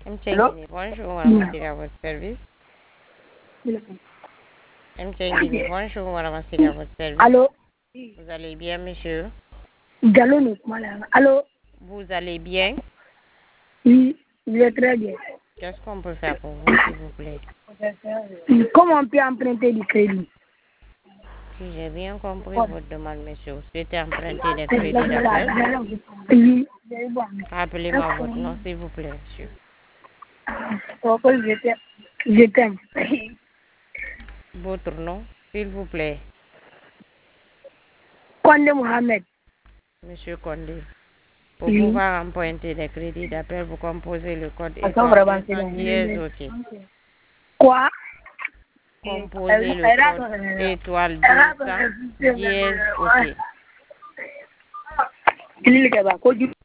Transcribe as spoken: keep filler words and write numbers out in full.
M. Allô? Guinée, bonjour, madame Siri, à votre service. M. Guinée, bonjour, madame Siri, à votre service. Allô? Vous allez bien, monsieur? Gallo, non, voilà. Allô? Vous allez bien? Oui, je vais très bien. Qu'est-ce qu'on peut faire pour vous, s'il vous plaît? Comment on peut emprunter du crédit? Si j'ai bien compris votre demande, monsieur, vous souhaitez emprunter des crédits d'appel? Oui. Rappelez-moi votre nom, s'il vous plaît, monsieur. Je t'aime. Votre nom, s'il vous plaît. Konde Mohamed. Monsieur Condé. Pour Oui. pouvoir emprunter des crédits d'appel, vous composez le code étoile deux cents dièse, ok. Quoi? Composez le code étoile deux cents dièse, ok. Il est là-bas.